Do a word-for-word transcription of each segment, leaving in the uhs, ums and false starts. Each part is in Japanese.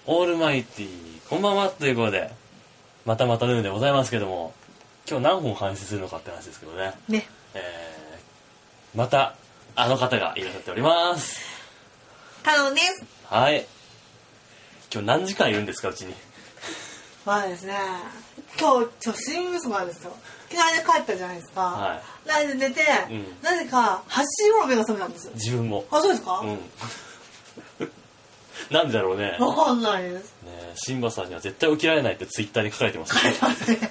オールマイティこんばんはということでまたまたヌーでございますけども、今日何本配信するのかって話ですけどね。 ね。 えー、またあの方がいらっしゃっております。 カノンです。 はい。今日何時間いるんですかうちに。 まあですね、今日ちょっと睡眠不足なんですよ。昨日で帰ったじゃないですか。 はい。 で寝て、 うん、 なぜかはちじ頃目が覚めたんですよ。 自分も。 あ、そうですか？ うん。なんでだろうね。 わかんないです。 ね、シンバさんには絶対起きられないってツイッターに書かれてますね。 書かれてますね。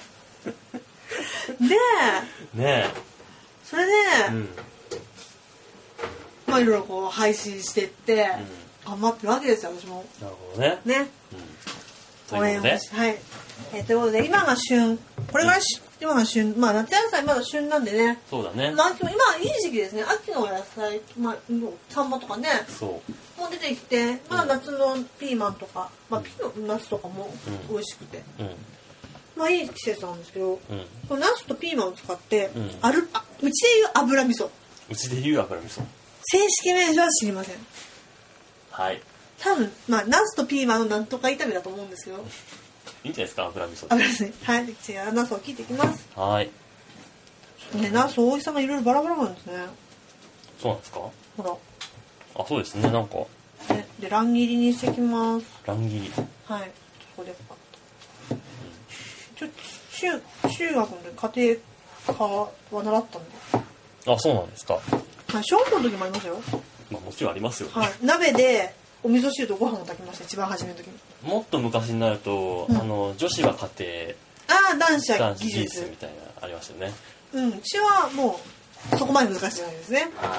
で、 ねそれで、うん、まあいろいろこう配信してって、うん、頑張ってるわけですよ私も。 なるほどね。 ね。 うん、ということで、 はい。えー、ということで今が旬、これが、うん、今が旬、まあ夏野菜まだ旬なんでね。 そうだね。 まあ今いい時期ですね。秋の野菜、まあサンマとかね。 そう。 もう出てきて、まあ夏のピーマンとか、まあピーナツとかも美味しくて、うん、まあいい季節なんですけど、うん、このナスとピーマンを使って、うん、あるあうちでいう油味噌。 うちでいう油味噌。 正式名称は知りません。 はい。 多分まあナスとピーマンのなんとか炒めだと思うんですけど。 いいんじゃないですか油味噌。 油味噌。はい。じゃあナスを切っていきます。 はい。 ね、ナス大きさがいろいろバラバラなんですね。 そうなんですか。 ほら。 あ、そうですね、なんか。 ね、で乱切りにしていきます。 乱切り。 はい。ここでパッと。うん、ちょっと中中学の家庭科は習ったんで。 あ、そうなんですか。 はい、小学校の時もありましたよ。 まあもちろんありますよ、ね。 はい。鍋でお味噌汁とご飯を炊きました。一番初めの時に。 もっと昔になると、うん、あの女子は家庭。ああ、男子は技術みたいなありましたよね。 うん、うちはもうそこまで難しいじゃないですね。 はい。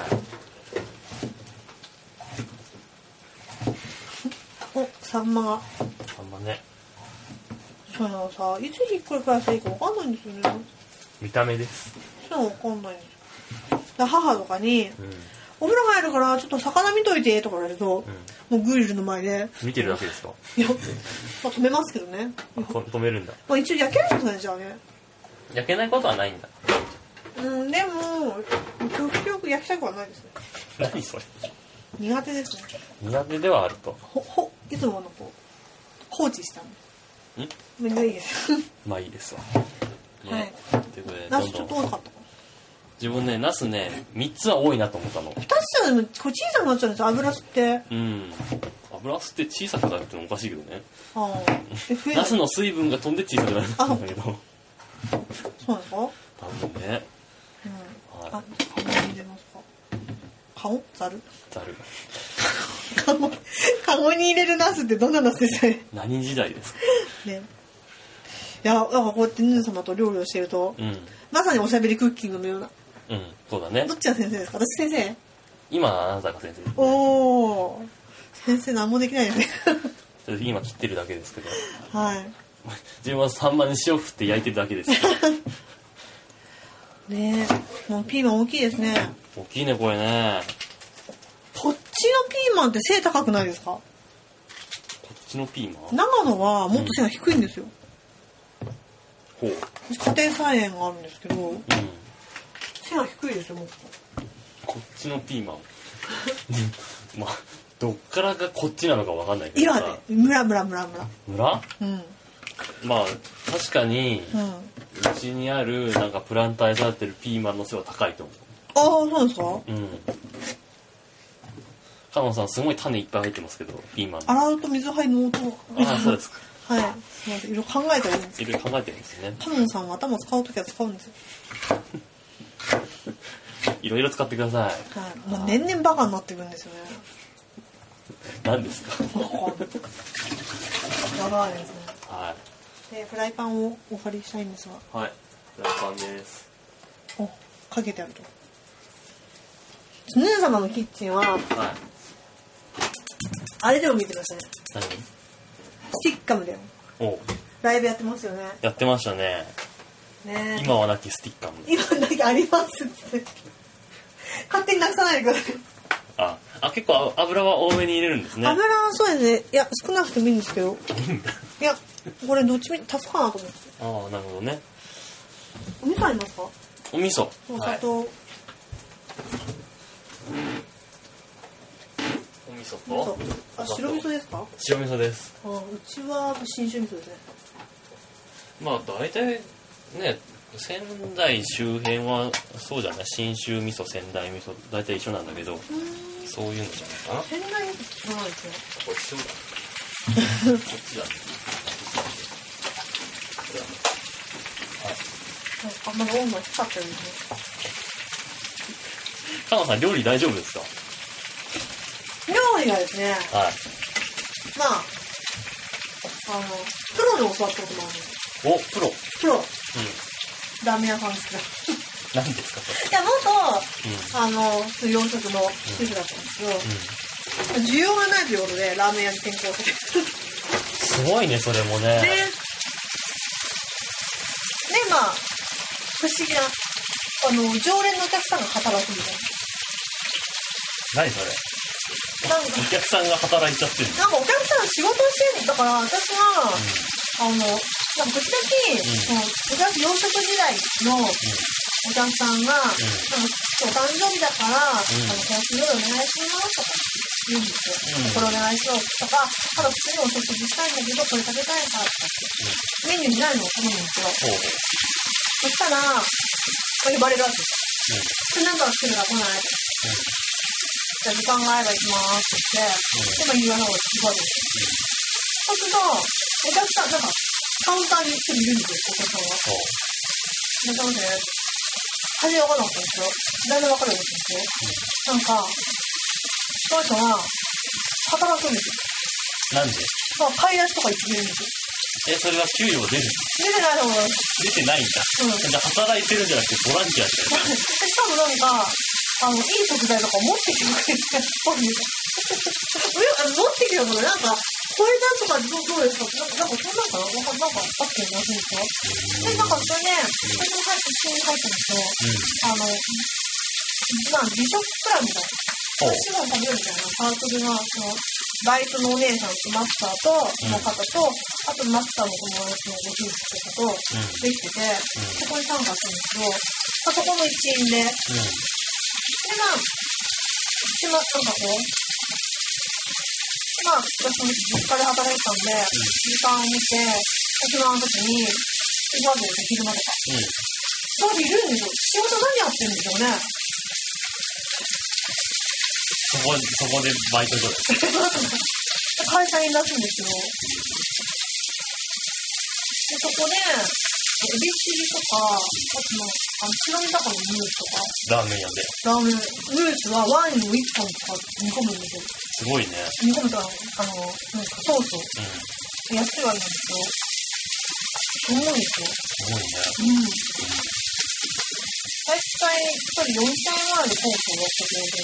お、サンマが。 サンマね。 そういうのさ、いつひっくり返したらいいかわかんないんですよね。 見た目です。 そうわかんないんですよ。だ母とかに、うん、お風呂入るからちょっと魚見といてとか言われると、うん、もうグリルの前で見てるだけですか。 いや、まあ、止めますけどね。 止めるんだ。 まあ一応焼けるんですね、じゃあね。 焼けないことはないんだ。 うん、でも極力焼きたくはないですね。 何それ。 苦手ですね。 苦手ではあると。 ほほいつものこう放置したんで。ん？めんどいです。 まあいいですわ。 ね、はい。 ということでナスちょっと多かったかな。 自分ねナスね三つは多いなと思ったの。 ふたつはでもこれ小さくなっちゃうんですよ油吸って。 うん。油吸って小さくなるってのもおかしいけどね。 ああ。 ナスの水分が飛んで小さくなるんだけど。 そうなんですか？ 多分ね。 うん。はい、あ、カゴに入れますか。カゴ？ザル？ ザル。 カゴ、カゴに入れるナスってどんなナスですかね。 何時代ですか。 ね。いや、なんかこうやってヌー様と料理をしていると、うん、まさにおしゃべりクッキングのような。 うん、そうだね。 どっちが先生ですか？私先生？ 今あなたが先生です、ね。 おお。先生何もできないですね。 今切ってるだけですけど。 はい。 自分はサンマに塩振って焼いてるだけです。 ねえ、もうピーマン大きいですね。 大きいねこれね。 こっちのピーマンって背高くないですか？こっちのピーマン？ 長野はもっと背が低いんですよ。 うん、ほう。 家庭菜園があるんですけど、うん、背が低いですよもっと。 こっちのピーマン。まあどっからがこっちなのかわかんないけどさ。 岩でムラムラムラムラ。 ムラ？ うん。 まあ確かに、うん、うちにあるなんかプランターで育てるピーマンの背は高いと思う。 ああ、そうですか？ うん。カノンさんすごい種いっぱい入ってますけど、ピーマン。 洗うと水入るの音。 ああ、そうですか。 はい。すみません。いろいろ考えてるんです。 いろいろ考えてるんですね。 カノンさんは頭使うときは使うんですよ。 いろいろ使ってください。 はい。もう年々バカになっていくんですよね。 何ですか？ バカですね。 はい。 でフライパンをお借りしたいんですが。 はい。フライパンです。 お、かけてあると。ヌー様のキッチンは、はい、あれでも見てましたね。 何？ スティッカムでも。 お。 ライブやってますよね。 やってましたね。 ね。 今はなきスティッカム。 今はなきありますって。勝手になくさないでください。 あ、あ結構油は多めに入れるんですね。 油はそうですね。いや少なくてもいいんですけど。いやこれどっちみち足すかなと思って。 ああなるほどね。 お味噌ありますか？ お味噌。 お砂糖。 はい、お味噌とあ、白味噌ですか？ 白味噌です。 あ、うちは信州味噌ですね。 まあ大体ね、仙台周辺はそうじゃない、信州味噌、仙台味噌大体一緒なんだけど、そういうのじゃないかな。 仙台味噌知らないですね。 これ一緒だこっちだね。 あ、まだ温度低かったですね。 カノさん料理大丈夫ですか？ 料理がですね、 はい。 まあ、あの、プロで教わったこともあるんです。 お、プロ。 プロ。 うん。 ラーメン屋さんですけど。 何ですかそれ。 いや、元、 うん、 あの、洋食のシェフだったんですけど、うん、需要がないということでラーメン屋に転校して。 すごいね、それもね。 で、で、まあ、不思議な、あの、常連のお客さんが働くみたいな。 何それ。なんかお客さんが働いちゃってる。 なんかお客さん仕事してるんだから、私は、うん、あの、なんか時々、うん、昔洋食時代のお客さんが、うん、なんかお誕生日だから、うん、あの、この料理お願いしますとか言うんですよ。うん、これお願いしますとか、ただ普通にお食事したいんだけど、これ食べたいからとかって、うん、メニューにないのを頼むんですよ。うん、そしたら、呼ばれるわけです。うん、で、なんか来るか来ないとか。うん、じゃあ時間があれば行きますって言って、で、まあ言わない方が言われる。そうすると、お客さん、なんか、カウンターに一人いるんですよ、お客さんは。いらっしゃいませね。初め分からなかったんですよ。だいぶ分かるようになったんですよ。うん、なんか、その人が、働くんですよ。 なんで？ まあ、買い出しとか行ってくれるんですよ。え、 それは給料出る？ 出てないと思います。 出てないんだ。うん。じゃあ働いてるんじゃなくてボランティアしてる。 しかもなんか、あの、いい食材とか持ってきてくれて、本人が。持ってきてくれて、なんか、これなんとかどうどうですかって、なんか、なんかそんなんかななんか、なんかあってるらしいんですよ。で、なんかそれで、私も入って、一緒に入ったんですよ。あの、まあ、美食プランみたいな。美味しいもの食べるみたいなサークルが、その、バイトのお姉さんとマスターと、の方と、あとマスターの友達のご夫婦とかと、できてて、そこに参加したんですけど、そこの一員で、で、まあ、で、まあ、なんかこう、まあ、私も実家で働いてたんで、時間を見て、沖縄の時に、ご飯で昼間とか。そう、いるんですよ。仕事何やってるんでしょうね。 そこ、そこでバイト所です。 会社員らしいんですけど。で、そこで、エビチリとか、あとの、あの、白身魚のムースとか。 ラーメン屋で。 ラーメン、ムースはワインをいっぽん使って煮込むんですよ。 すごいね。 煮込むと、あの、なんかソースを。うん。安いワインなんですよ。すごいですよ。 すごいね。 うん。大体、一人よんせんえんぐらいでコースをやってくれてる。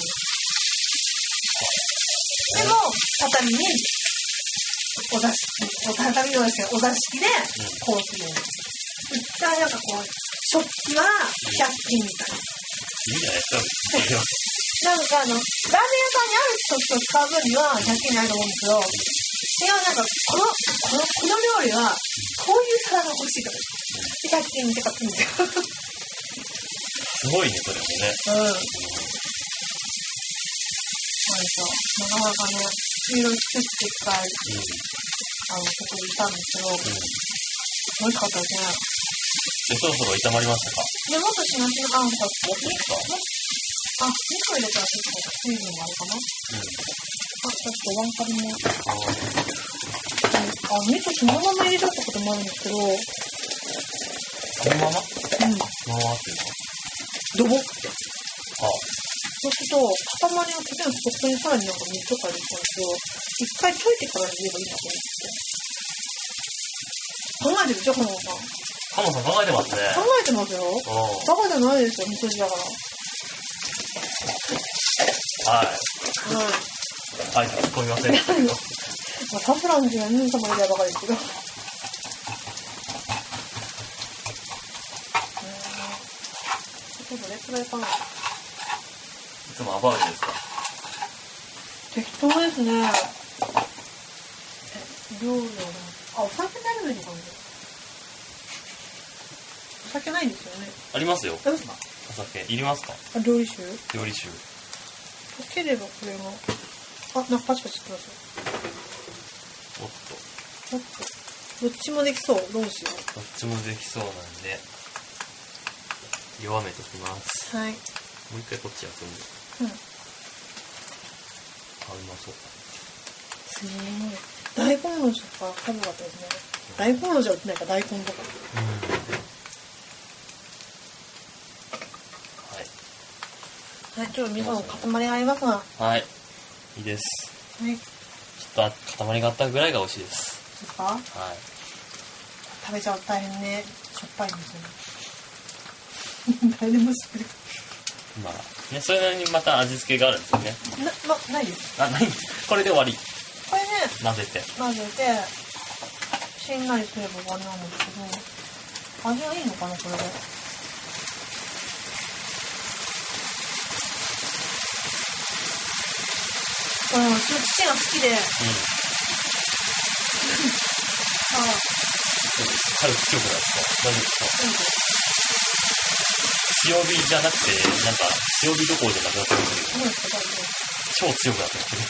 でも、畳に、お座敷、お畳のですね、お座敷で、コースを。一回なんかこう、食器はひゃく均みたいな。 いいじゃないですか。 なんかあの、ラーメン屋さんにある食器を使う分にはひゃく均ないと思うんですけど、いや、なんか、この、この、この料理は、こういう皿が欲しいとか、ひゃく均って買ってるんですよ。 すごいね、それもね。 うん。なんでしょう。なかなかね、いろいろ作っていきたい、うん、あの、そこにいたんですけど、うん、美味しかったですね。 で、そろそろ炒まりましたか？ で、もっとしなしな、あ、もっとですか？あ、味噌入れたら結構水分があるかな？うん。あ、ちょっとワンカリも。あ、味噌そのまま入れちゃったこともあるんですけど。 そのまま？うん。 そのままっていうか。 ドボって。 ああ。 そうすると、塊を溶けるとそこにさらになんか水とか入れたんですよ。一回溶いてから入れればいいなと思って。考えてるでしょ、カモさん。 カモさん考えてますね。 考えてますよ。バカじゃないですよ、味噌汁だから。 はい。はい。はい、突っ込みませんけど。 まあ、サフランじゃヌー様入れたばかりですけど。どれくらいかな。いつもアバウトですか？ 適当ですね。え、量量あ、お酒なるのにかな。お酒ないんですよね。 ありますよ。 ありますか？ お酒いりますか？ あ、料理酒？ 料理酒。 溶ければこれも。 あ、なんかパチパチってますよ。 おっおっと。どっちもできそう。どうしよう。 とどっちもできそうなんで弱めときます。 はい。 もう一回こっちやってみる。 うん。 あ、うまそう。 すごい。大根おろしとか食べなかったですね。大根おろしは売ってないか、大根とか。 うん。 はい、ちょっと皆さん固まりありますが。 はい。いいです。 はい。 ちょっと塊があったぐらいが美味しいです。 ですか？ はい。 食べちゃうと大変ね。しょっぱいんですよね。誰でも知ってる。 まあ、ね、それなりにまた味付けがあるんですよね。 な、な、ないです。 あ、ない。これで終わり。 これね、 混ぜて。 混ぜて、しんなりすれば終わりなんですけど、味はいいのかな、これで。これ、うちの父が好きで、うん。ああ。 軽く強くないですか？大丈夫ですか？うん。強火じゃなくて、なんか、強火どころじゃなくなってるんですけど、超強くなってますね。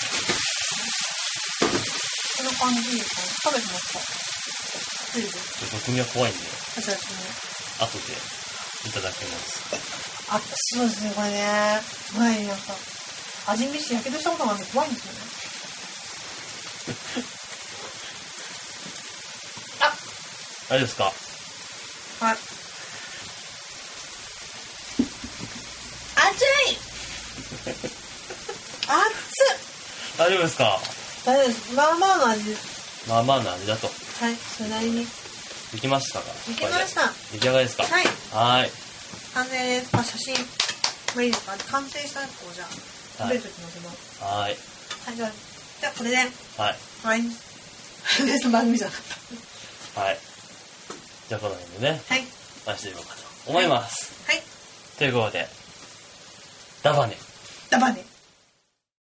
こんな感じですかね。食べてますか？いいです。 毒味は怖いんで、 あ、そうですね。 後でいただきます。 あ、そうですね、これね。前になんか、味見してやけどしたことがあるんで怖いんですよね。あ、 大丈夫ですか？ はい。熱い熱っ大丈夫ですか？ 大丈夫です。まあまあの味です。 まあまあの味だと。 はい、それなりに。 できましたか？ できました。 出来上がりですか？ はい。 はい。 完成です。あ、写真。まあいいですか？完成したやつをじゃあ、食べるときのせます。 はい。 はい、じゃあ、じゃあこれで。はい。はい。で、その番組じゃなかった。 はい。じゃあこの辺でね。 はい。 話していこうかと思います。 はい。 ということで、ダバネ。 ダバネ。